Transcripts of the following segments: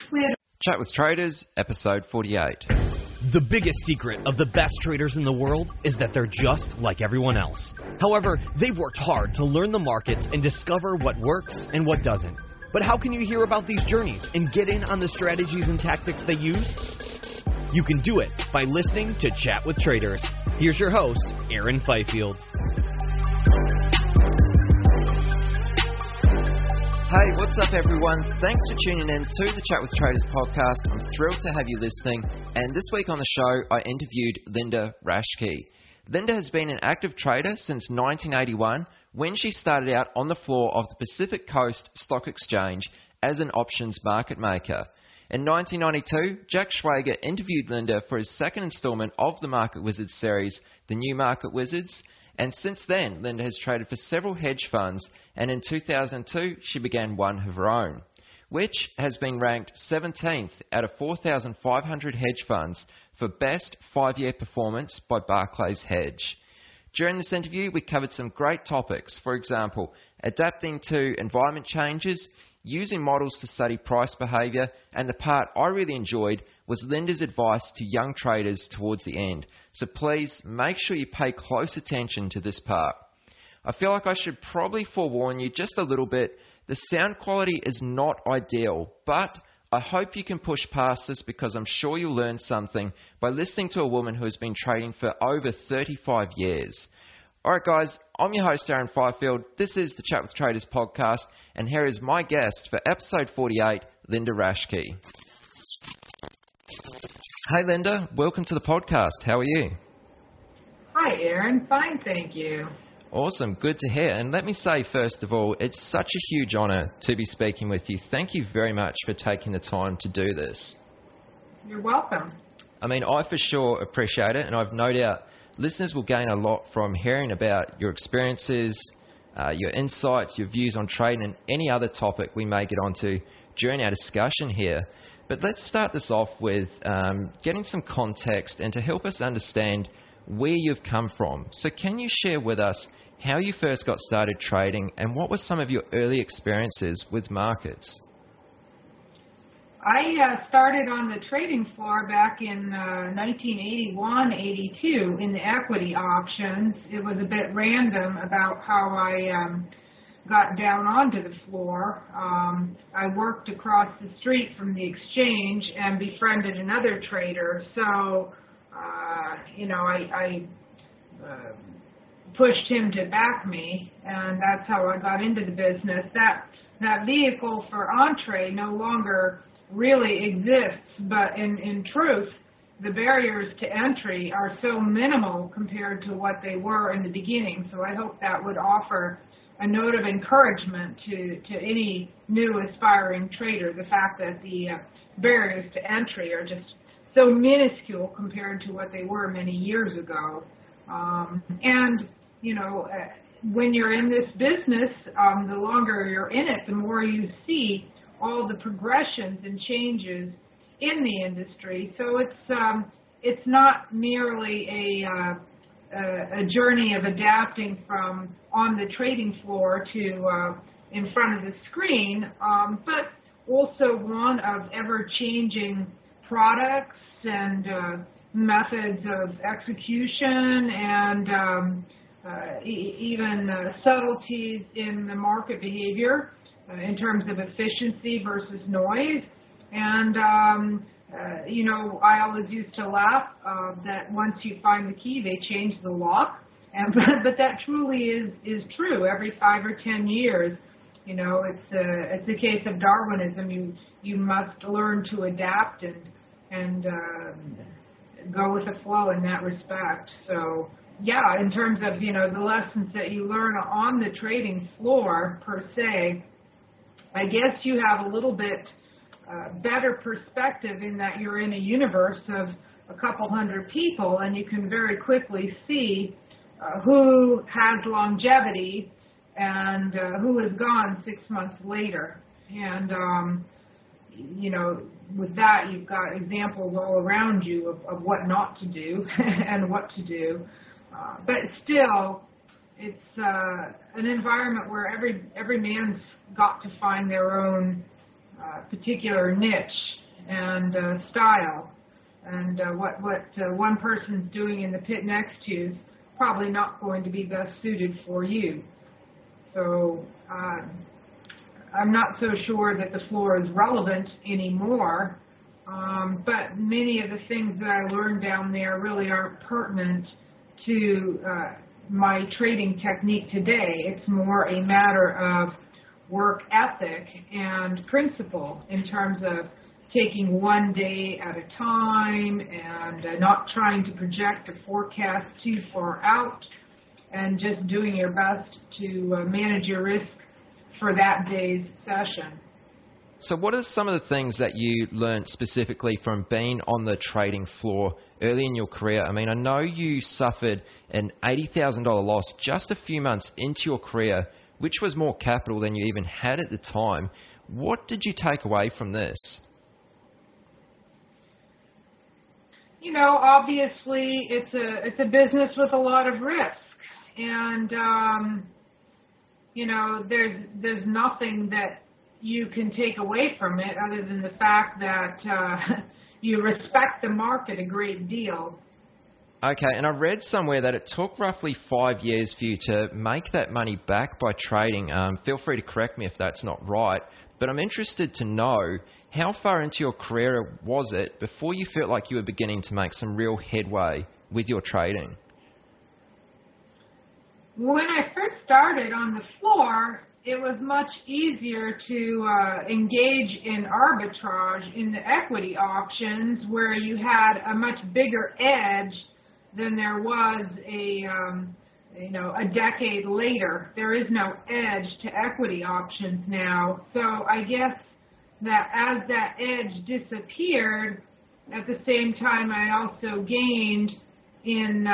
Chat with Traders, episode 48. The biggest secret of the best traders in the world is that they're just like everyone else. However, they've worked hard to learn the markets and discover what works and what doesn't. But how can you hear about these journeys and get in on the strategies and tactics they use? You can do it by listening to Chat with Traders. Here's your host, Aaron Fifield. Hey, what's up everyone? Thanks for tuning in to the Chat with Traders podcast. I'm thrilled to have you listening. And this week on the show, I interviewed Linda Raschke. Linda has been an active trader since 1981 when she started out on the floor of the Pacific Coast Stock Exchange as an options market maker. In 1992, Jack Schwager interviewed Linda for his second installment of the Market Wizards series, The New Market Wizards. And since then, Linda has traded for several hedge funds, and in 2002, she began one of her own, which has been ranked 17th out of 4,500 hedge funds for best 5-year performance by Barclays Hedge. During this interview, we covered some great topics, for example, adapting to environment changes, using models to study price behaviour, and the part I really enjoyed was Linda's advice to young traders towards the end. So please make sure you pay close attention to this part. I feel like I should probably forewarn you just a little bit. The sound quality is not ideal, but I hope you can push past this because I'm sure you'll learn something by listening to a woman who has been trading for over 35 years. Alright guys, I'm your host Aaron Fifield. This is the Chat with Traders podcast, and here is my guest for episode 48, Linda Raschke. Hey Linda, welcome to the podcast. How are you? Hi Aaron, fine thank you. Awesome, good to hear. And let me say first of all, it's such a huge honour to be speaking with you. Thank you very much for taking the time to do this. You're welcome. I mean, I for sure appreciate it, and I've no doubt listeners will gain a lot from hearing about your experiences, your insights, your views on trading, and any other topic we may get onto during our discussion here. But let's start this off with getting some context and to help us understand where you've come from. So can you share with us how you first got started trading and what were some of your early experiences with markets? I started on the trading floor back in 1981-82 in the equity options. It was a bit random about how I got down onto the floor. I worked across the street from the exchange and befriended another trader. So, I pushed him to back me, and that's how I got into the business. That vehicle for entree no longer really exists, but in truth, the barriers to entry are so minimal compared to what they were in the beginning. So I hope that would offer a note of encouragement to any new aspiring trader, the fact that the barriers to entry are just so minuscule compared to what they were many years ago. When you're in this business, the longer you're in it, the more you see all the progressions and changes in the industry. So it's not merely a journey of adapting from on the trading floor to in front of the screen, but also one of ever-changing products and methods of execution and even subtleties in the market behavior in terms of efficiency versus noise. And, I always used to laugh that once you find the key, they change the lock. But that truly is true. Every 5 or 10 years, it's a case of Darwinism. You must learn to adapt and go with the flow in that respect. So, yeah, in terms of, the lessons that you learn on the trading floor per se, I guess you have a little bit better perspective in that you're in a universe of a couple hundred people, and you can very quickly see who has longevity and who is gone 6 months later. And, with that, you've got examples all around you of what not to do and what to do. But still, it's an environment where every man's got to find their own particular niche. and style. And what one person's doing in the pit next to you is probably not going to be best suited for you. So I'm not so sure that the floor is relevant anymore, but many of the things that I learned down there really aren't pertinent to my trading technique today. It's more a matter of work ethic and principle in terms of taking one day at a time and not trying to project a forecast too far out, and just doing your best to manage your risk for that day's session. So what are some of the things that you learned specifically from being on the trading floor early in your career? I mean, I know you suffered an $80,000 loss just a few months into your career, which was more capital than you even had at the time. What did you take away from this? You know, obviously it's a business with a lot of risk, and you know, there's nothing that you can take away from it other than the fact that you respect the market a great deal. Okay, and I read somewhere that it took roughly 5 years for you to make that money back by trading. Feel free to correct me if that's not right, but I'm interested to know, how far into your career was it before you felt like you were beginning to make some real headway with your trading? When I first started on the floor, it was much easier to engage in arbitrage in the equity options, where you had a much bigger edge than there was a decade later. There is no edge to equity options now. So I guess that as that edge disappeared, at the same time I also gained in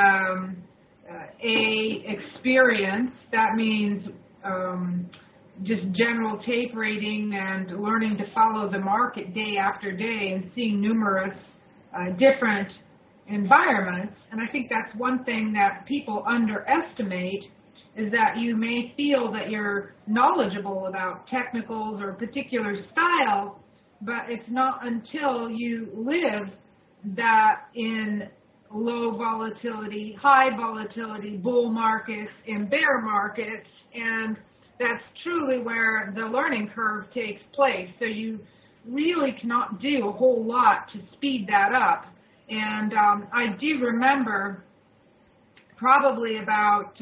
experience. That means just general tape reading and learning to follow the market day after day and seeing numerous different environments. And I think that's one thing that people underestimate, is that you may feel that you're knowledgeable about technicals or a particular style, but it's not until you live that in low volatility, high volatility bull markets and bear markets, and that's truly where the learning curve takes place. So you really cannot do a whole lot to speed that up. And I do remember probably about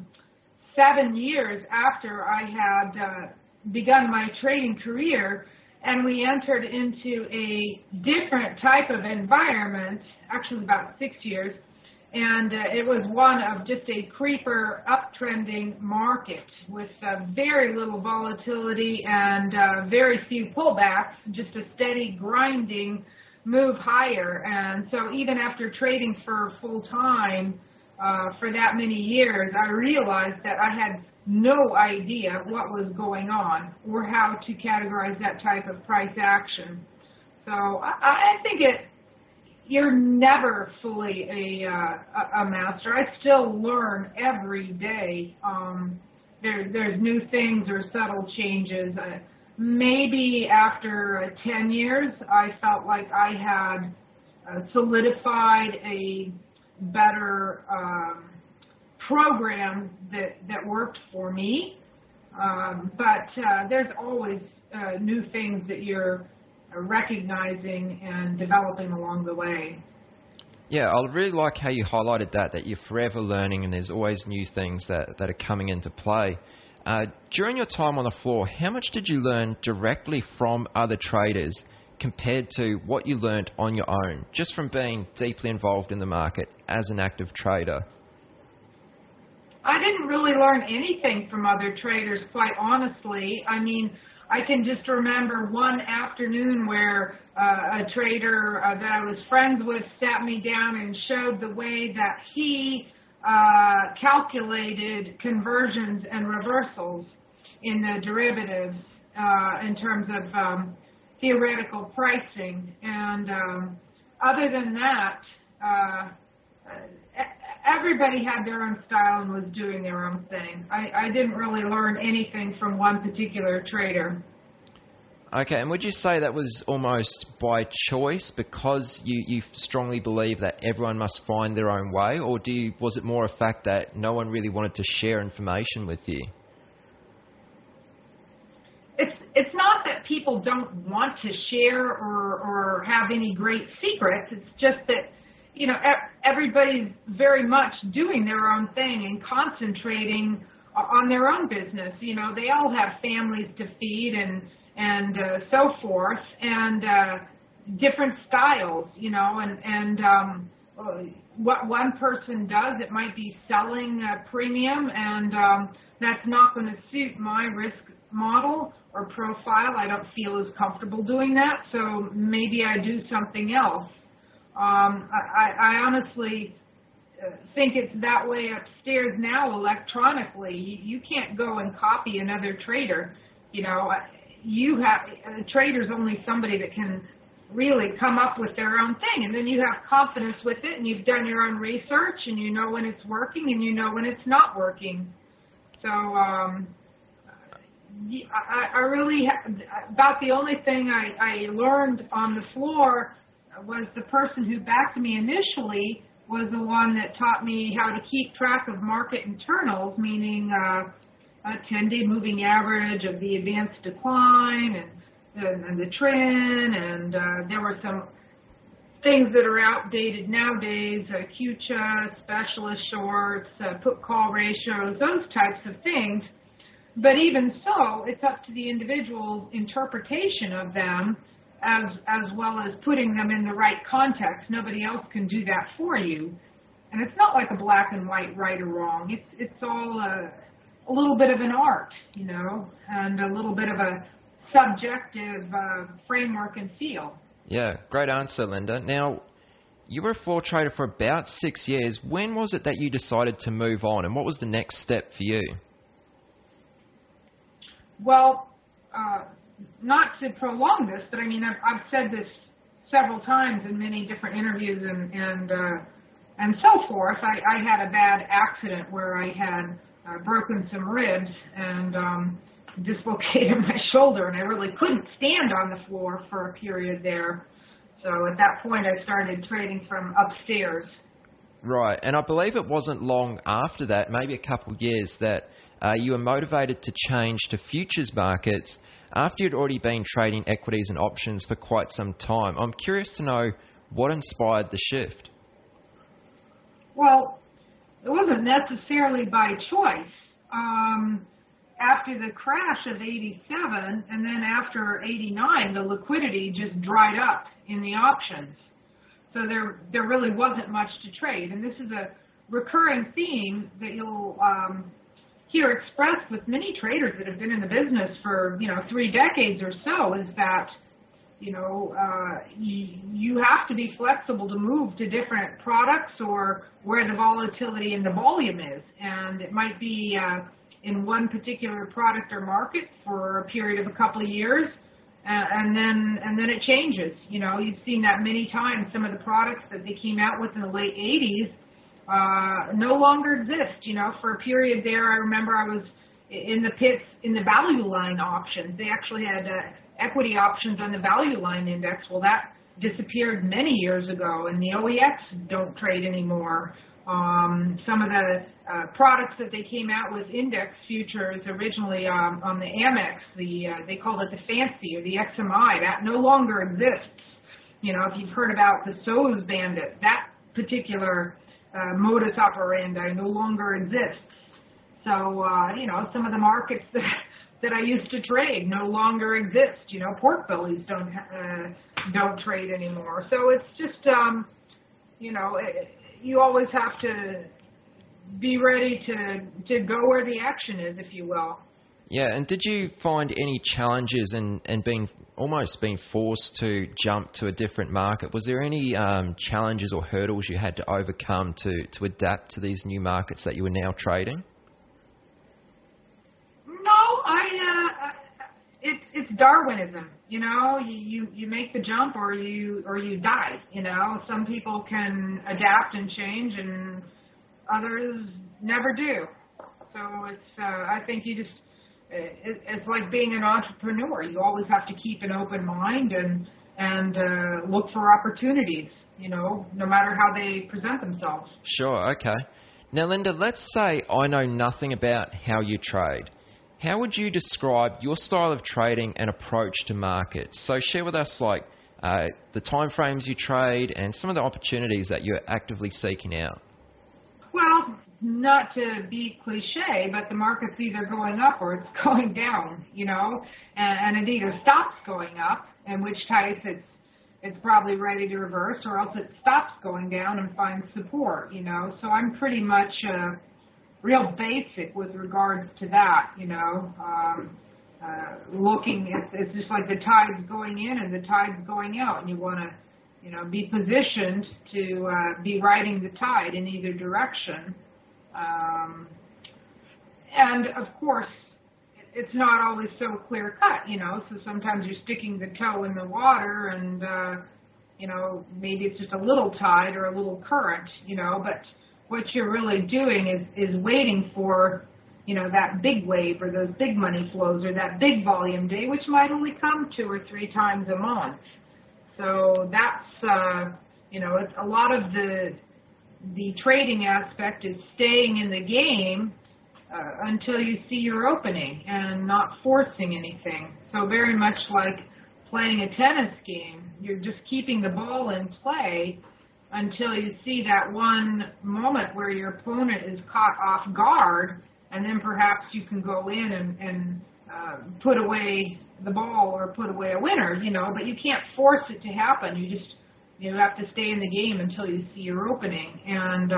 7 years after I had begun my trading career, and we entered into a different type of environment, actually about 6 years, and it was one of just a creeper uptrending market with very little volatility and very few pullbacks, just a steady grinding move higher. And so even after trading for full time for that many years, I realized that I had no idea what was going on or how to categorize that type of price action. So I think you're never fully a master. I still learn every day. There's new things or subtle changes. Maybe after 10 years, I felt like I had solidified a better program that worked for me. But there's always new things that you're recognizing and developing along the way. Yeah, I really like how you highlighted that you're forever learning and there's always new things that are coming into play. During your time on the floor, how much did you learn directly from other traders compared to what you learned on your own, just from being deeply involved in the market as an active trader? I didn't really learn anything from other traders, quite honestly. I mean, I can just remember one afternoon where a trader that I was friends with sat me down and showed the way that he calculated conversions and reversals in the derivatives in terms of theoretical pricing. And other than that, everybody had their own style and was doing their own thing. I didn't really learn anything from one particular trader. Okay, and would you say that was almost by choice because you strongly believe that everyone must find their own way, or was it more a fact that no one really wanted to share information with you? It's not that people don't want to share or have any great secrets. It's just that, you know, everybody's very much doing their own thing and concentrating on their own business. You know, they all have families to feed and so forth, and different styles, you know, and what one person does, it might be selling a premium, and that's not going to suit my risk model or profile. I don't feel as comfortable doing that, so maybe I do something else. I honestly think it's that way upstairs now electronically. You can't go and copy another trader. You know, a trader's only somebody that can really come up with their own thing, and then you have confidence with it, and you've done your own research, and you know when it's working, and you know when it's not working. So I really about the only thing I learned on the floor was the person who backed me initially was the one that taught me how to keep track of market internals, meaning a 10-day moving average of the advanced decline and the trend, and there were some things that are outdated nowadays, QCHA, specialist shorts, put-call ratios, those types of things. But even so, it's up to the individual's interpretation of them as well as putting them in the right context. Nobody else can do that for you. And it's not like a black and white, right or wrong. It's all a little bit of an art, you know, and a little bit of a subjective framework and feel. Yeah, great answer, Linda. Now, you were a floor trader for about 6 years. When was it that you decided to move on, and what was the next step for you? Well, not to prolong this, but I mean, I've said this several times in many different interviews and so forth. I had a bad accident where I had broken some ribs and dislocated my shoulder, and I really couldn't stand on the floor for a period there. So at that point, I started trading from upstairs. Right, and I believe it wasn't long after that, maybe a couple of years, that you were motivated to change to futures markets after you'd already been trading equities and options for quite some time. I'm curious to know what inspired the shift. Well, it wasn't necessarily by choice. After the crash of 87 and then after 89, the liquidity just dried up in the options. So there really wasn't much to trade. And this is a recurring theme that you'll hear expressed with many traders that have been in the business for, 3 decades or so, is that, you have to be flexible to move to different products or where the volatility in the volume is. And it might be in one particular product or market for a period of a couple of years, and then it changes. You've seen that many times. Some of the products that they came out with in the late 80s no longer exist. For a period there, I remember I was in the pits in the value line options. They actually had equity options on the value line index. Well, that disappeared many years ago, and the OEX don't trade anymore. Some of the products that they came out with, index futures, originally on the Amex, they called it the Fancy or the XMI, that no longer exists. If you've heard about the SOES Bandit, that particular modus operandi no longer exists. So, some of the markets that I used to trade no longer exist. Pork bellies don't trade anymore. So it's just, you always have to be ready to go where the action is, if you will. Yeah, and did you find any challenges in being forced to jump to a different market? Was there any challenges or hurdles you had to overcome to adapt to these new markets that you were now trading? No, it's Darwinism. You make the jump or you die. Some people can adapt and change, and others never do. So it's I think you just it's like being an entrepreneur. You always have to keep an open mind and look for opportunities, no matter how they present themselves. Sure, okay. Now, Linda, let's say I know nothing about how you trade. How would you describe your style of trading and approach to markets? So share with us the time frames you trade and some of the opportunities that you're actively seeking out. Well, not to be cliche, but the market's either going up or it's going down, and it either stops going up, in which case it's probably ready to reverse, or else it stops going down and finds support, So I'm pretty much real basic with regards to that, looking, it's just like the tide's going in and the tide's going out, and you want to, be positioned to be riding the tide in either direction. And of course, it's not always so clear cut, so sometimes you're sticking the toe in the water and, maybe it's just a little tide or a little current, but what you're really doing is waiting for, that big wave or those big money flows or that big volume day, which might only come 2 or 3 times a month. So that's, it's a lot of the trading aspect is staying in the game until you see your opening and not forcing anything. So very much like playing a tennis game, you're just keeping the ball in play until you see that one moment where your opponent is caught off guard, and then perhaps you can go in and put away the ball or put away a winner, but you can't force it to happen. You have to stay in the game until you see your opening. And,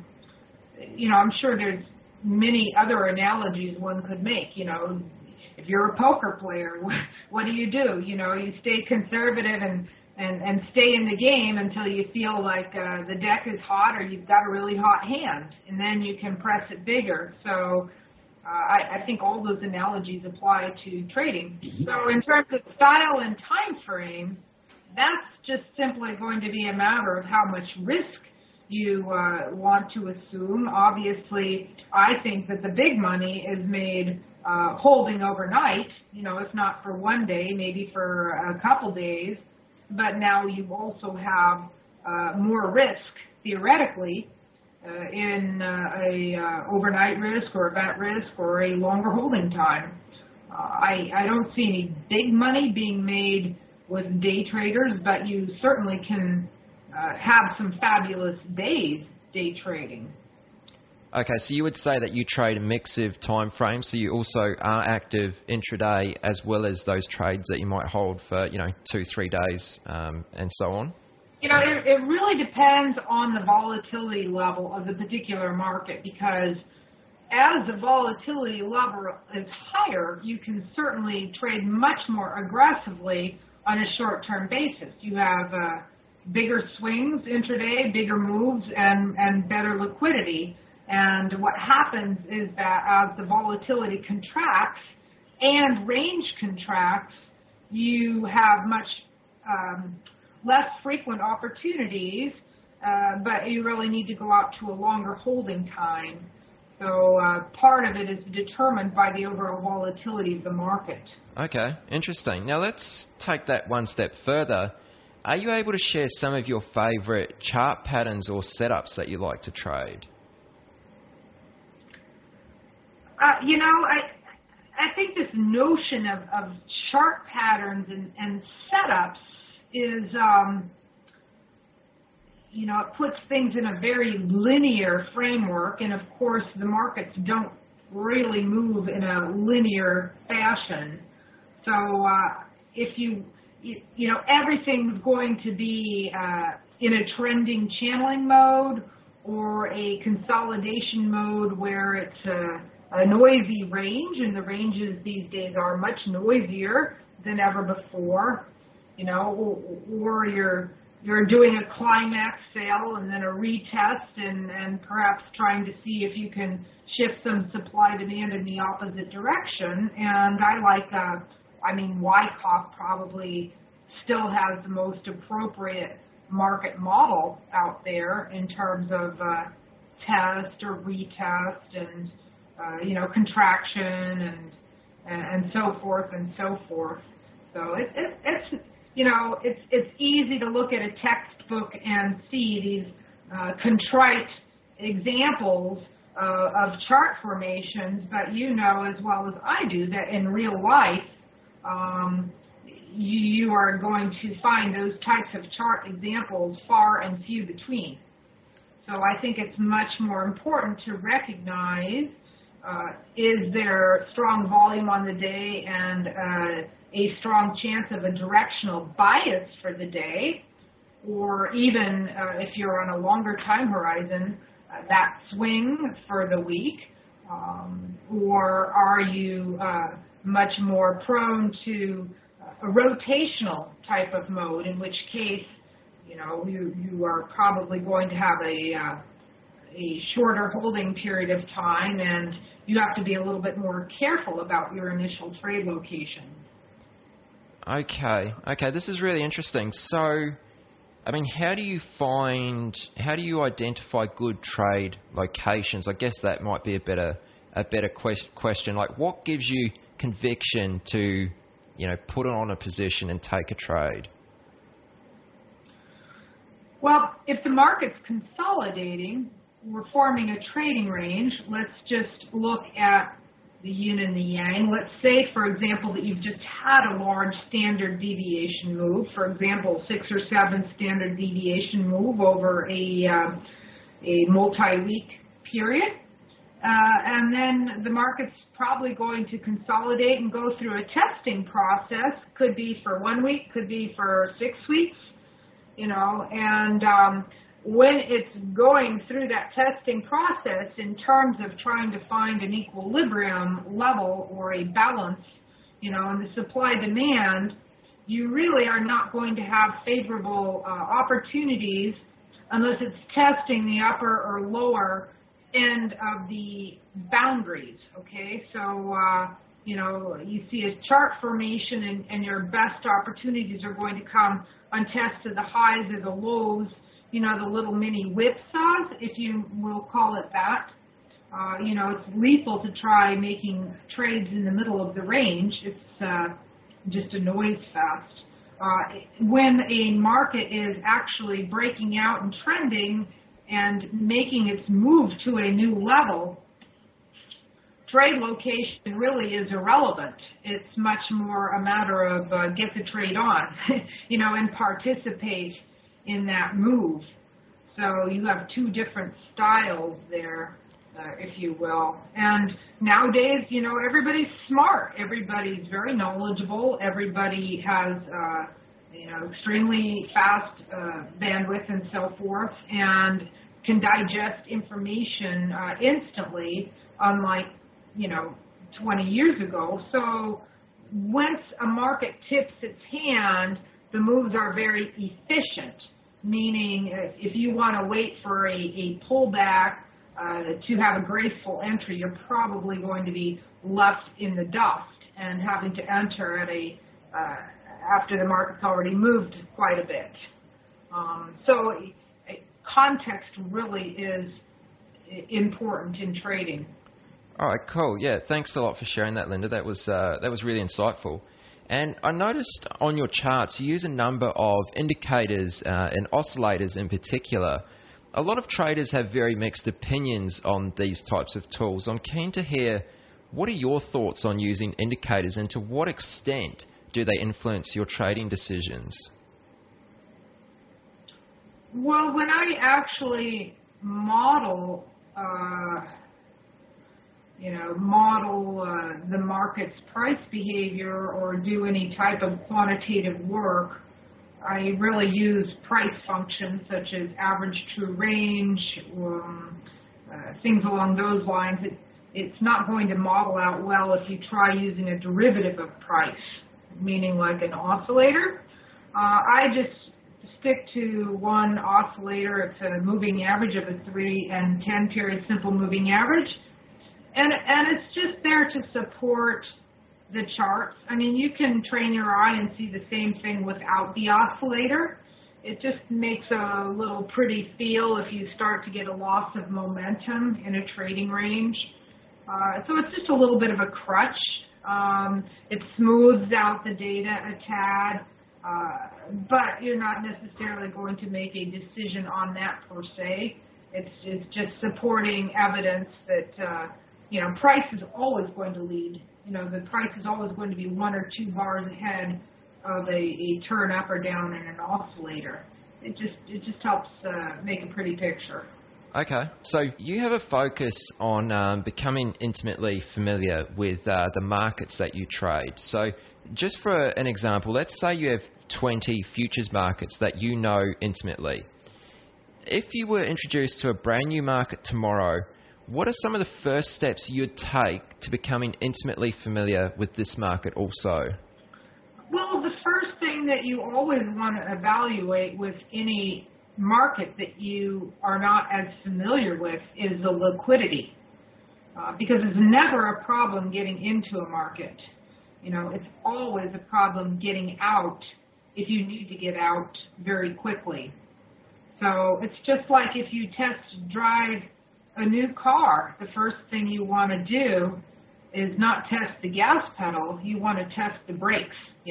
I'm sure there's many other analogies one could make, if you're a poker player, what do? You stay conservative and stay in the game until you feel like the deck is hot or you've got a really hot hand, and then you can press it bigger. So I think all those analogies apply to trading. So in terms of style and time frame, that's just simply going to be a matter of how much risk you want to assume. Obviously, I think that the big money is made holding overnight, if not for one day, maybe for a couple days. But now you also have more risk, theoretically, in a overnight risk or event risk or a longer holding time. I don't see any big money being made with day traders, but you certainly can have some fabulous days day trading. Okay, so you would say that you trade a mix of time frames, so you also are active intraday as well as those trades that you might hold for, 2-3 days and so on? It really depends on the volatility level of the particular market, because as the volatility level is higher, you can certainly trade much more aggressively on a short-term basis. You have bigger swings intraday, bigger moves, and better liquidity. And what happens is that as the volatility contracts and range contracts, you have much less frequent opportunities, but you really need to go out to a longer holding time. So part of it is determined by the overall volatility of the market. Okay, interesting. Now let's take that one step further. Are you able to share some of your favorite chart patterns or setups that you like to trade? I think this notion of chart patterns and setups is, it puts things in a very linear framework, and of course the markets don't really move in a linear fashion. So if everything's going to be in a trending channeling mode or a consolidation mode where it's a noisy range, and the ranges these days are much noisier than ever before, or you're doing a climax sale and then a retest and perhaps trying to see if you can shift some supply demand in the opposite direction. And I like, Wyckoff probably still has the most appropriate market model out there in terms of test or retest and contraction and so forth and so forth. So it's you know, it's easy to look at a textbook and see these contrite examples of chart formations, but you know as well as I do that in real life, you are going to find those types of chart examples far and few between. So I think it's much more important to recognize, is there strong volume on the day and a strong chance of a directional bias for the day, or even if you're on a longer time horizon, that swing for the week, or are you much more prone to a rotational type of mode, in which case, you know, you are probably going to have a shorter holding period of time, and you have to be a little bit more careful about your initial trade location. Okay, this is really interesting. So, I mean, how do you identify good trade locations? I guess that might be a better question. Like, what gives you conviction to, you know, put on a position and take a trade? Well, if the market's consolidating, we're forming a trading range. Let's just look at the yin and the yang. Let's say, for example, that you've just had a large standard deviation move, for example, 6 or 7 standard deviation move over a multi-week period. And then the market's probably going to consolidate and go through a testing process. Could be for 1 week, could be for 6 weeks, you know, and when it's going through that testing process in terms of trying to find an equilibrium level or a balance, you know, in the supply-demand, you really are not going to have favorable opportunities unless it's testing the upper or lower end of the boundaries, okay? So, you know, you see a chart formation and your best opportunities are going to come on tests of the highs or the lows, you know, the little mini whipsaws, if you will call it that. You know, it's lethal to try making trades in the middle of the range. It's just a noise fest. When a market is actually breaking out and trending and making its move to a new level, trade location really is irrelevant. It's much more a matter of get the trade on, you know, and participate in that move. So you have two different styles there, if you will. And nowadays, you know, everybody's smart. Everybody's very knowledgeable. Everybody has, you know, extremely fast bandwidth and so forth, and can digest information instantly, unlike, you know, 20 years ago. So once a market tips its hand, the moves are very efficient, meaning if you want to wait for a pullback to have a graceful entry, you're probably going to be left in the dust and having to enter at after the market's already moved quite a bit. So context really is important in trading. All right, cool. Yeah, thanks a lot for sharing that, Linda. That was really insightful. And I noticed on your charts you use a number of indicators and oscillators in particular. A lot of traders have very mixed opinions on these types of tools. I'm keen to hear, what are your thoughts on using indicators, and to what extent do they influence your trading decisions? Well, when I actually model the market's price behavior or do any type of quantitative work, I really use price functions such as average true range, things along those lines. It's not going to model out well if you try using a derivative of price, meaning like an oscillator. I just stick to one oscillator. It's a moving average of a 3 and 10 period simple moving average. And it's just there to support the charts. I mean, you can train your eye and see the same thing without the oscillator. It just makes a little pretty feel if you start to get a loss of momentum in a trading range. So it's just a little bit of a crutch. It smooths out the data a tad, but you're not necessarily going to make a decision on that per se. It's just supporting evidence that, price is always going to lead. The price is always going to be 1 or 2 bars ahead of a turn up or down in an oscillator. It just helps make a pretty picture. Okay, so you have a focus on becoming intimately familiar with the markets that you trade. So just for an example, let's say you have 20 futures markets that you know intimately. If you were introduced to a brand new market tomorrow, what are some of the first steps you'd take to becoming intimately familiar with this market also? Well, the first thing that you always want to evaluate with any market that you are not as familiar with is the liquidity, because it's never a problem getting into a market. It's always a problem getting out if you need to get out very quickly. So it's just like if you test drive a new car, the first thing you want to do is not test the gas pedal, you want to test the brakes,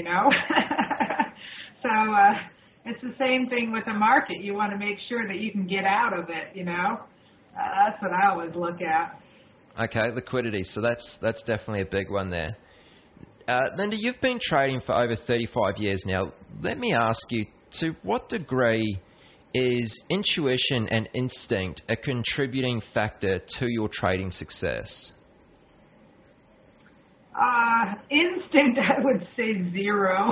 So it's the same thing with a market. You want to make sure that you can get out of it, That's what I always look at. Okay, liquidity. So that's definitely a big one there. Linda, you've been trading for over 35 years now. Let me ask you, to what degree is intuition and instinct a contributing factor to your trading success? Instinct, I would say 0.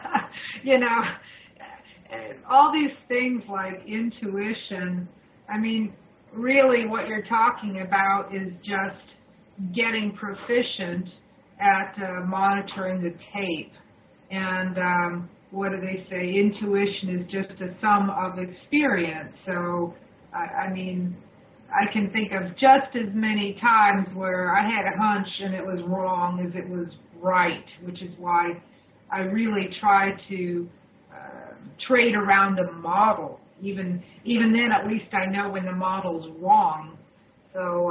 All these things like intuition, really what you're talking about is just getting proficient at monitoring the tape. And what do they say? Intuition is just a sum of experience. So, I can think of just as many times where I had a hunch and it was wrong as it was right, which is why I really try to trade around the model. Even then, at least I know when the model's wrong. So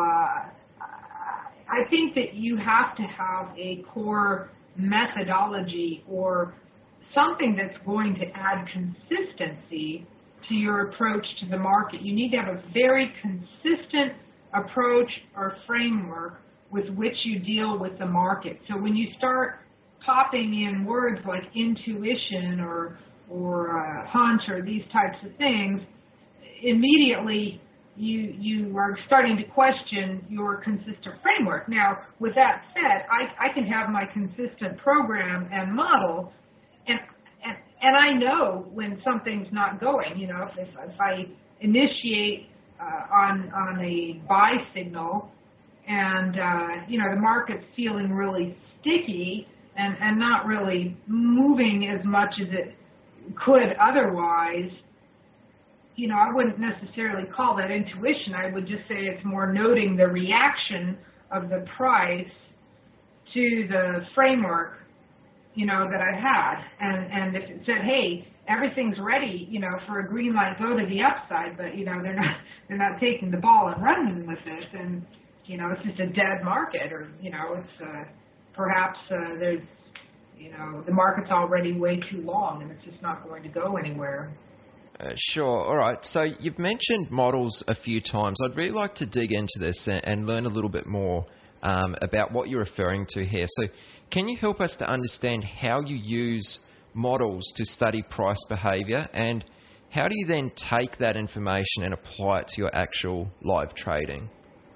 I think that you have to have a core methodology or something that's going to add consistency to your approach to the market. You need to have a very consistent approach or framework with which you deal with the market. So when you start popping in words like intuition or hunch or these types of things, immediately you are starting to question your consistent framework. Now, with that said, I can have my consistent program and model, and I know when something's not going. If I initiate on a buy signal and the market's feeling really sticky and not really moving as much as it could otherwise, I wouldn't necessarily call that intuition. I would just say it's more noting the reaction of the price to the framework, that I had. And if it said, hey, everything's ready, for a green light, go to the upside, but, they're not taking the ball and running with it, and, it's just a dead market, or, it's perhaps there's, the market's already way too long and it's just not going to go anywhere. Sure. All right. So you've mentioned models a few times. I'd really like to dig into this and learn a little bit more about what you're referring to here. So can you help us to understand how you use models to study price behavior, and how do you then take that information and apply it to your actual live trading?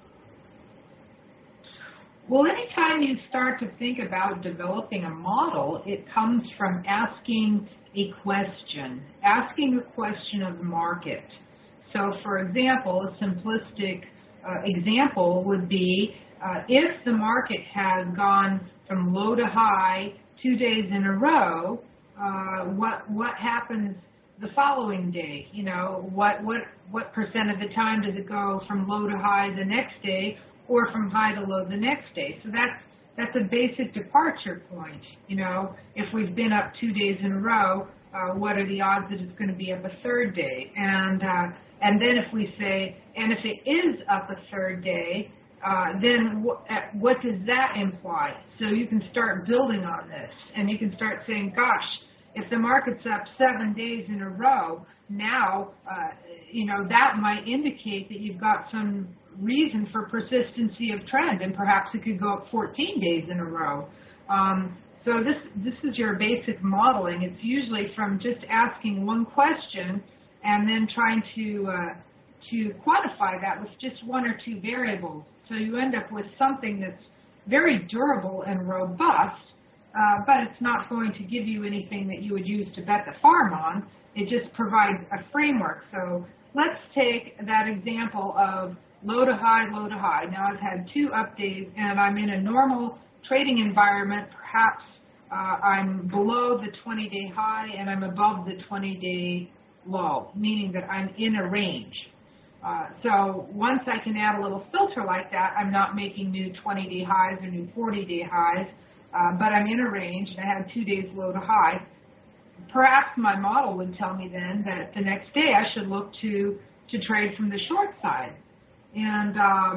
Well, anytime you start to think about developing a model, it comes from asking a question of the market. So, for example, a simplistic example would be if the market has gone from low to high 2 days in a row, what happens the following day? What percent of the time does it go from low to high the next day, or from high to low the next day? So that's a basic departure point. If we've been up 2 days in a row, what are the odds that it's going to be up a third day? And then if we say, and if it is up a third day, then what does that imply? So you can start building on this, and you can start saying, gosh, if the market's up 7 days in a row, now, that might indicate that you've got some reason for persistency of trend, and perhaps it could go up 14 days in a row. So this is your basic modeling. It's usually from just asking one question and then trying to quantify that with just one or two variables. So you end up with something that's very durable and robust, but it's not going to give you anything that you would use to bet the farm on. It just provides a framework. So let's take that example of low to high, low to high. Now I've had 2 up days, and I'm in a normal trading environment. Perhaps I'm below the 20-day high and I'm above the 20-day low, meaning that I'm in a range. So once I can add a little filter like that, I'm not making new 20-day highs or new 40-day highs, but I'm in a range, and I had 2 days low to high. Perhaps my model would tell me then that the next day I should look to trade from the short side. And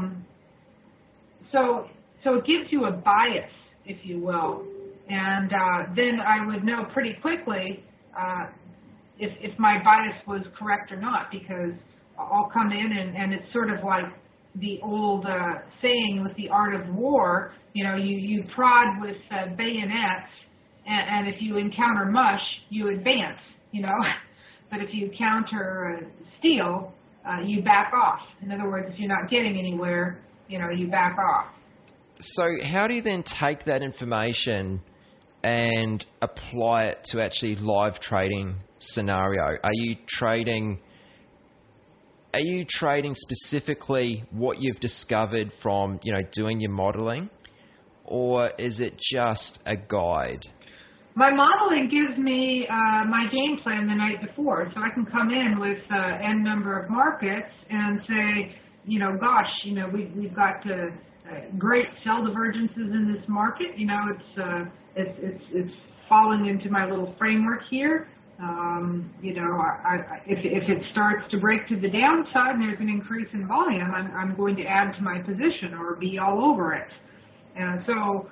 so it gives you a bias, if you will. And then I would know pretty quickly if my bias was correct or not, because I'll come in and it's sort of like the old saying with the art of war, you prod with bayonets, and if you encounter mush, you advance, But if you counter steel, you back off. In other words, if you're not getting anywhere, you back off. So how do you then take that information and apply it to actually live trading scenario? Are you trading specifically what you've discovered from, doing your modeling, or is it just a guide? My modeling gives me my game plan the night before, so I can come in with n number of markets and say, we've got great sell divergences in this market. It's falling into my little framework here. If it starts to break to the downside and there's an increase in volume, I'm going to add to my position or be all over it. And so,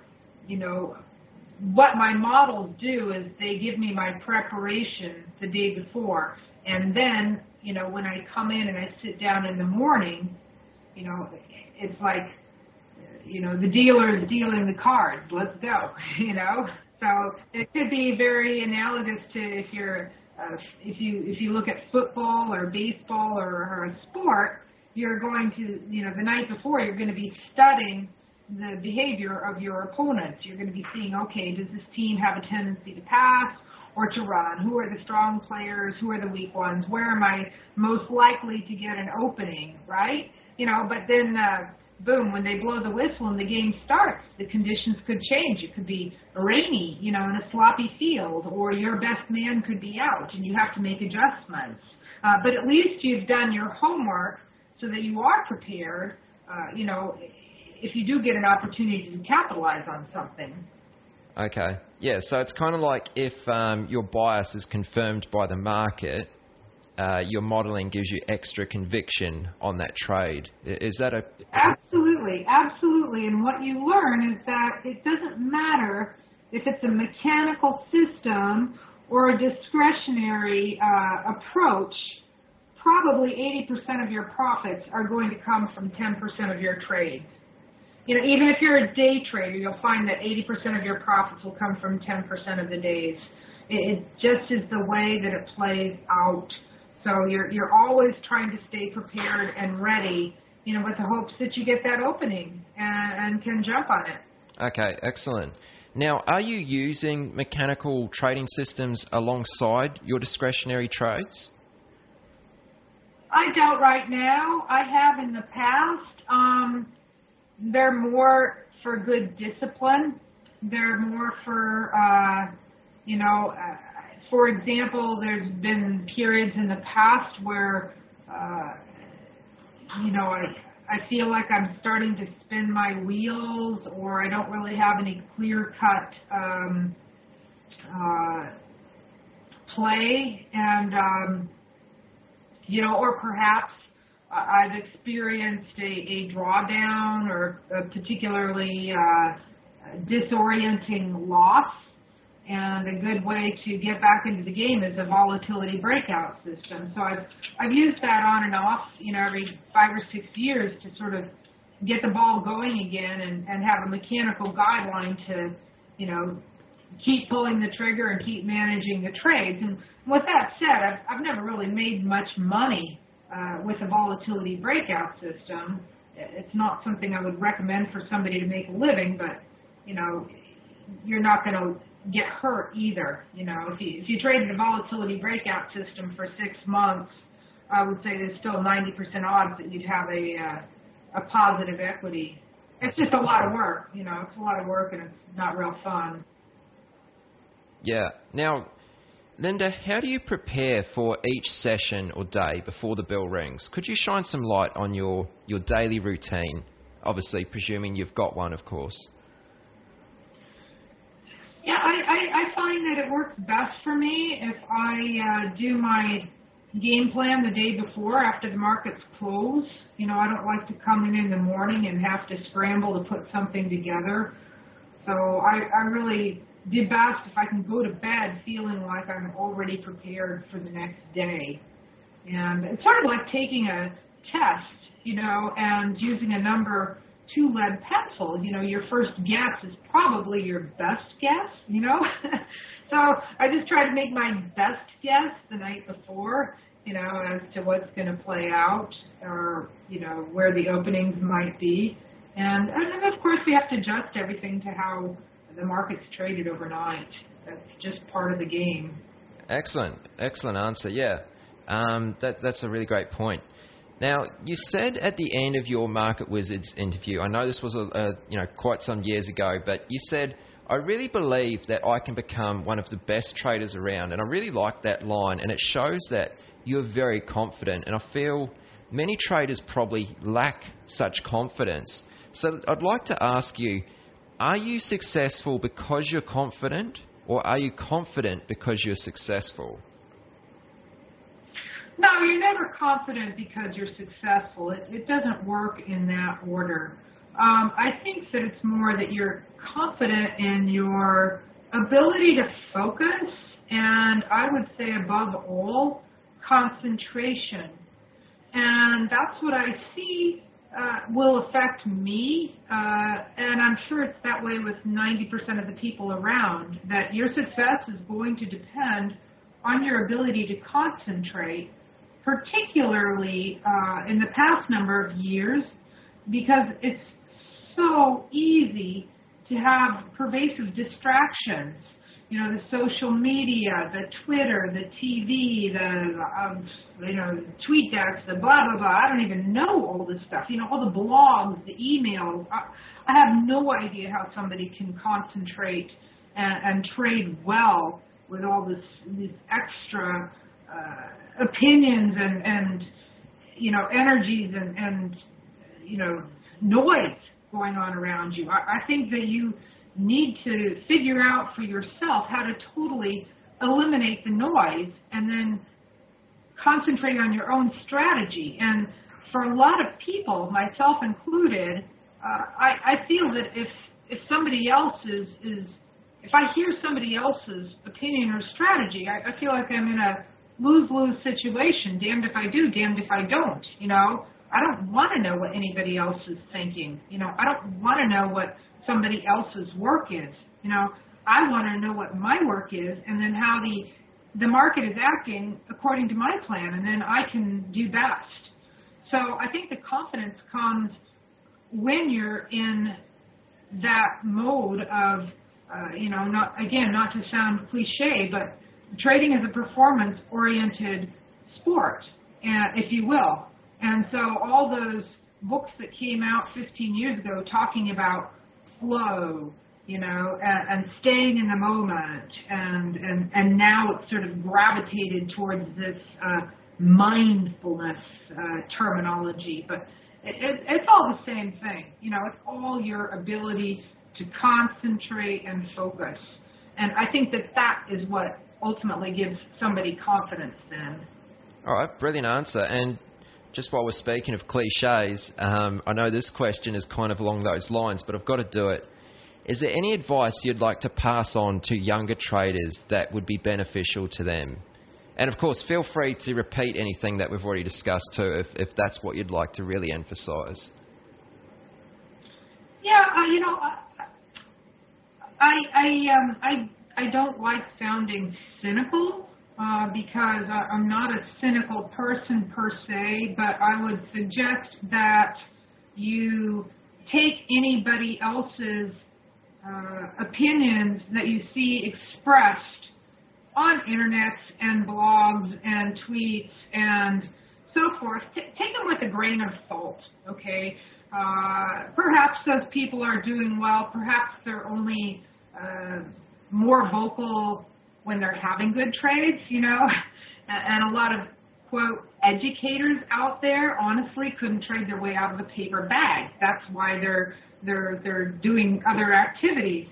what my models do is they give me my preparation the day before, and then, when I come in and I sit down in the morning, it's like, the dealer is dealing the cards. Let's go, So it could be very analogous to if you look at football or baseball or a sport, you're going to, the night before, you're going to be studying the behavior of your opponents. You're going to be seeing, okay, does this team have a tendency to pass or to run? Who are the strong players? Who are the weak ones? Where am I most likely to get an opening, right? But then, boom, when they blow the whistle and the game starts, the conditions could change. It could be rainy, in a sloppy field, or your best man could be out and you have to make adjustments. But at least you've done your homework so that you are prepared, if you do get an opportunity to capitalize on something. Okay. Yeah, so it's kind of like if your bias is confirmed by the market, your modeling gives you extra conviction on that trade. Is that a... Absolutely. And what you learn is that it doesn't matter if it's a mechanical system or a discretionary approach. Probably 80% of your profits are going to come from 10% of your trades. Even if you're a day trader, you'll find that 80% of your profits will come from 10% of the days. It just is the way that it plays out. So you're always trying to stay prepared and ready, with the hopes that you get that opening and can jump on it. Okay, excellent. Now, are you using mechanical trading systems alongside your discretionary trades? I don't right now. I have in the past. They're more for good discipline. They're more for, for example, there's been periods in the past where, I feel like I'm starting to spin my wheels, or I don't really have any clear-cut play, and, or perhaps I've experienced a drawdown or a particularly disorienting loss, and a good way to get back into the game is a volatility breakout system. So I've used that on and off, every 5 or 6 years to sort of get the ball going again and have a mechanical guideline to, keep pulling the trigger and keep managing the trades. And with that said, I've never really made much money with a volatility breakout system. It's not something I would recommend for somebody to make a living, but, you're not going to get hurt either. If you traded a volatility breakout system for 6 months, I would say there's still 90% odds that you'd have a positive equity. It's just a lot of work, it's a lot of work and it's not real fun. Yeah. Now, Linda, how do you prepare for each session or day before the bell rings? Could you shine some light on your daily routine? Obviously, presuming you've got one, of course. Yeah, I find that it works best for me if I do my game plan the day before after the markets close. I don't like to come in the morning and have to scramble to put something together. So I really do best if I can go to bed feeling like I'm already prepared for the next day. And it's sort of like taking a test, and using a number 2 lead pencil. Your first guess is probably your best guess, So I just try to make my best guess the night before, as to what's going to play out or, where the openings might be. And of course, we have to adjust everything to how the market's traded overnight. That's just part of the game. Excellent answer. Yeah, that's a really great point. Now, you said at the end of your Market Wizards interview, I know this was quite some years ago, but you said, "I really believe that I can become one of the best traders around," and I really like that line, and it shows that you're very confident, and I feel many traders probably lack such confidence. So I'd like to ask you, are you successful because you're confident, or are you confident because you're successful? No, you're never confident because you're successful. It doesn't work in that order. I think that it's more that you're confident in your ability to focus, and I would say above all, concentration. And that's what I see will affect me, and I'm sure it's that way with 90% of the people around, that your success is going to depend on your ability to concentrate, particularly in the past number of years, because it's so easy to have pervasive distractions. The social media, the Twitter, the TV, the TweetDeck, the blah, blah, blah. I don't even know all this stuff. All the blogs, the emails. I have no idea how somebody can concentrate and trade well with all these extra opinions and energies and noise going on around you. I think that you need to figure out for yourself how to totally eliminate the noise and then concentrate on your own strategy. And for a lot of people, myself included, I feel that if somebody else if I hear somebody else's opinion or strategy, I feel like I'm in a lose-lose situation. Damned if I do, damned if I don't. I don't want to know what anybody else is thinking. I don't want to know what somebody else's work is. I want to know what my work is, and then how the market is acting according to my plan, and then I can do best. So I think the confidence comes when you're in that mode of, not to sound cliche, but trading is a performance-oriented sport, if you will. And so all those books that came out 15 years ago talking about flow, and staying in the moment, and now it's sort of gravitated towards this mindfulness terminology, but it's all the same thing. It's all your ability to concentrate and focus, and I think that is what ultimately gives somebody confidence then. All right, brilliant answer. And just while we're speaking of cliches, I know this question is kind of along those lines, but I've got to do it. Is there any advice you'd like to pass on to younger traders that would be beneficial to them? And of course, feel free to repeat anything that we've already discussed too, if that's what you'd like to really emphasize. Yeah, I don't like sounding cynical because I'm not a cynical person per se, but I would suggest that you take anybody else's opinions that you see expressed on internets and blogs and tweets and so forth, take them with a grain of salt, okay? Perhaps those people are doing well. Perhaps they're only more vocal when they're having good trades, and a lot of, quote, educators out there honestly couldn't trade their way out of the paper bag. That's why they're doing other activities,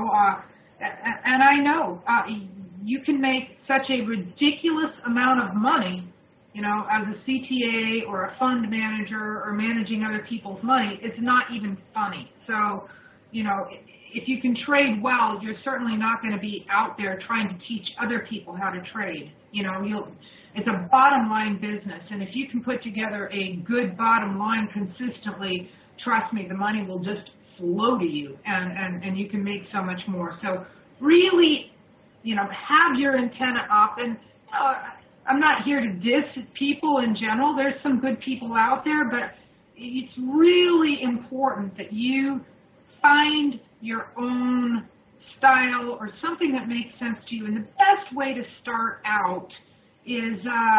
and I know you can make such a ridiculous amount of money, as a CTA or a fund manager or managing other people's money. It's not even funny. So, if you can trade well, you're certainly not going to be out there trying to teach other people how to trade. It's a bottom line business, and if you can put together a good bottom line consistently, trust me, the money will just flow to you, and you can make so much more. So really, have your antenna up. And I'm not here to diss people in general. There's some good people out there, but it's really important that you find your own style or something that makes sense to you. And the best way to start out is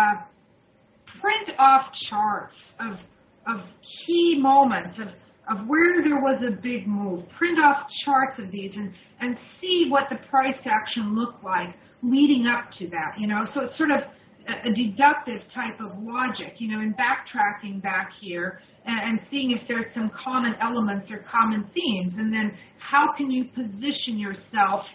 print off charts of key moments, of where there was a big move. Print off charts of these and see what the price action looked like leading up to that, So it's sort of a deductive type of logic, in backtracking back here and seeing if there's some common elements or common themes, and then how can you position yourself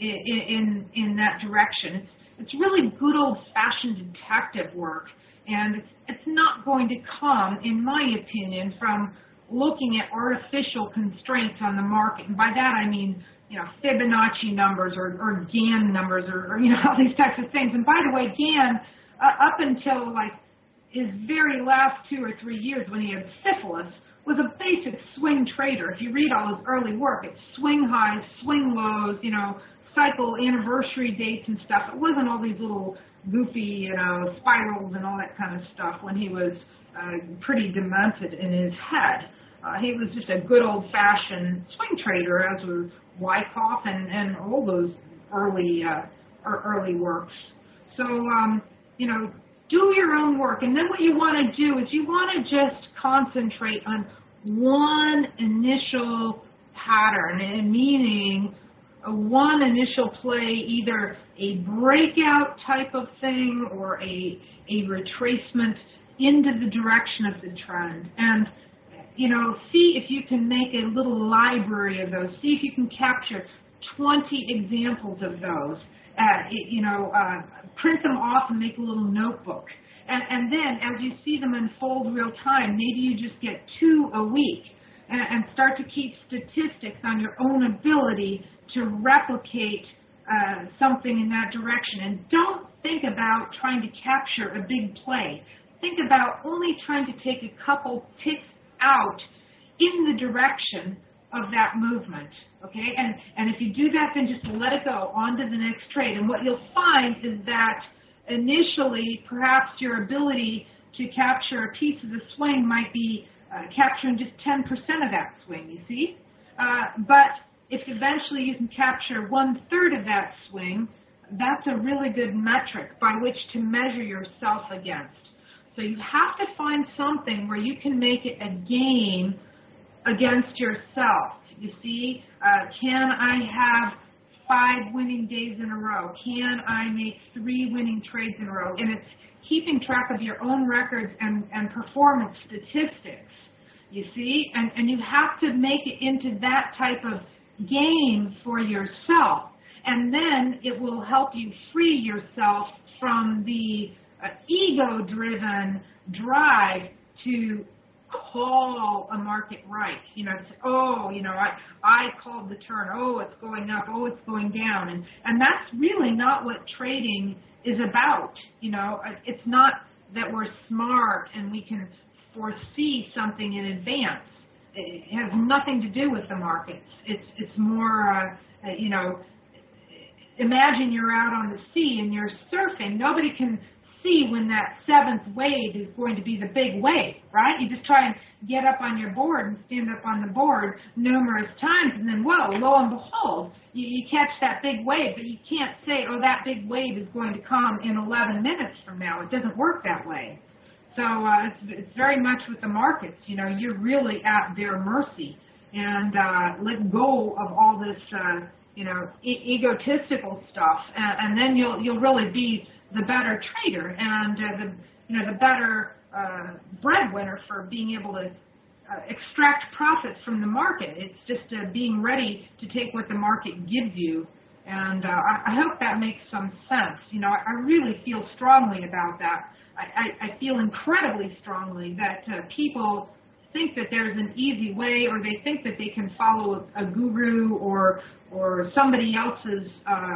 in that direction. It's really good old-fashioned detective work, and it's not going to come, in my opinion, from looking at artificial constraints on the market. And by that I mean, Fibonacci numbers or Gann numbers or all these types of things. And by the way, Gann, up until his very last 2 or 3 years when he had syphilis, was a basic swing trader. If you read all his early work, it's swing highs, swing lows, cycle anniversary dates and stuff. It wasn't all these little goofy, spirals and all that kind of stuff when he was pretty demented in his head. He was just a good old-fashioned swing trader, as was Wyckoff and all those early works. So, do your own work. And then what you want to do is you want to just concentrate on one initial pattern, and meaning one initial play, either a breakout type of thing or a retracement into the direction of the trend. And, see if you can make a little library of those. See if you can capture 20 examples of those. Print them off and make a little notebook. And then as you see them unfold real time, maybe you just get 2 a week and start to keep statistics on your own ability to replicate something in that direction. And don't think about trying to capture a big play. Think about only trying to take a couple ticks out in the direction of that movement, okay? And if you do that, then just let it go on to the next trade. And what you'll find is that initially, perhaps your ability to capture a piece of the swing might be capturing just 10% of that swing, you see? But if eventually you can capture 1/3 of that swing, that's a really good metric by which to measure yourself against. So you have to find something where you can make it a game against yourself. You see, can I have 5 winning days in a row? Can I make 3 winning trades in a row? And it's keeping track of your own records and performance statistics, you see? And you have to make it into that type of game for yourself. And then it will help you free yourself from the ego-driven drive to call a market right, to say, I called the turn, it's going up, it's going down, and that's really not what trading is about. It's not that we're smart and we can foresee something in advance. It has nothing to do with the markets. It's more, imagine you're out on the sea and you're surfing. Nobody can see when that seventh wave is going to be the big wave, right? You just try and get up on your board and stand up on the board numerous times, and then, whoa, lo and behold, you catch that big wave, but you can't say, that big wave is going to come in 11 minutes from now. It doesn't work that way. So it's very much with the markets. You're really at their mercy, and let go of all this, egotistical stuff, and then you'll really be the better trader and the better breadwinner for being able to extract profits from the market. It's just being ready to take what the market gives you, and I hope that makes some sense. I really feel strongly about that. I feel incredibly strongly that people think that there's an easy way, or they think that they can follow a guru or somebody else's,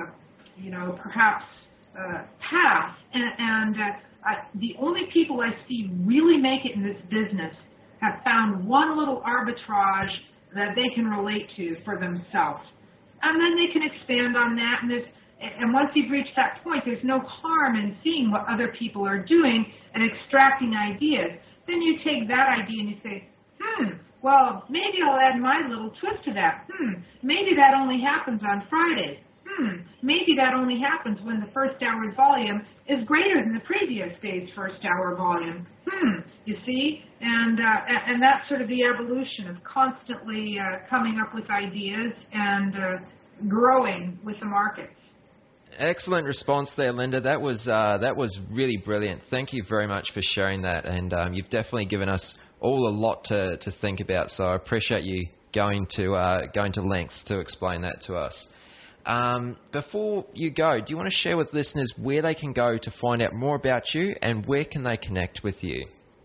perhaps path. And the only people I see really make it in this business have found one little arbitrage that they can relate to for themselves. And then they can expand on that, and once you've reached that point, there's no harm in seeing what other people are doing and extracting ideas. Then you take that idea and you say, well, maybe I'll add my little twist to that. Maybe that only happens on Fridays. Maybe that only happens when the first hour's volume is greater than the previous day's first hour volume. You see? And that's sort of the evolution of constantly coming up with ideas and growing with the markets. Excellent response there, Linda. That was really brilliant. Thank you very much for sharing that, and you've definitely given us all a lot to think about. So I appreciate you going to lengths to explain that to us. Before you go, do you want to share with listeners where they can go to find out more about you, and where can they connect with you?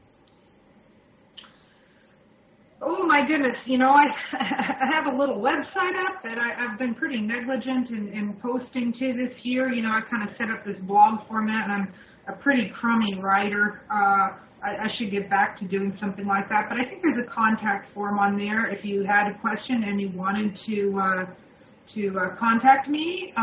Oh my goodness, I have a little website up that I've been pretty negligent in posting to this year. I kind of set up this blog format, and I'm a pretty crummy writer. I should get back to doing something like that, but I think there's a contact form on there if you had a question and you wanted to contact me.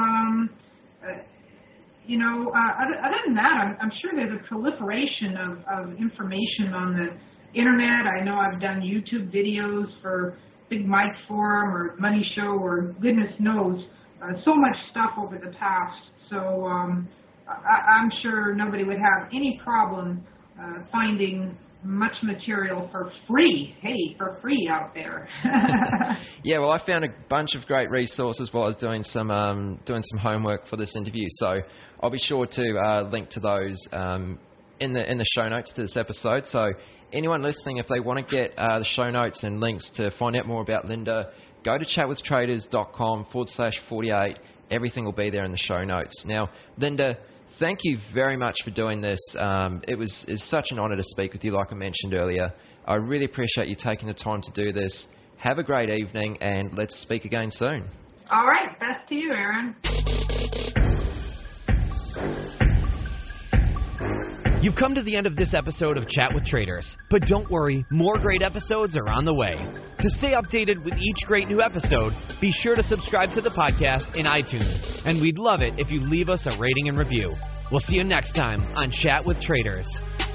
Other than that, I'm sure there's a proliferation of information on the internet. I know I've done YouTube videos for Big Mike Forum or Money Show or goodness knows, so much stuff over the past. So I'm sure nobody would have any problem finding much material for free. Hey, for free out there. Yeah, well, I found a bunch of great resources while I was doing some homework for this interview. So I'll be sure to link to those in the show notes to this episode. So anyone listening, if they want to get the show notes and links to find out more about Linda, go to chatwithtraders.com/48. Everything will be there in the show notes. Now, Linda, thank you very much for doing this. It's such an honor to speak with you, like I mentioned earlier. I really appreciate you taking the time to do this. Have a great evening, and let's speak again soon. All right. Best to you, Aaron. You've come to the end of this episode of Chat with Traders, but don't worry, more great episodes are on the way. To stay updated with each great new episode, be sure to subscribe to the podcast in iTunes, and we'd love it if you leave us a rating and review. We'll see you next time on Chat with Traders.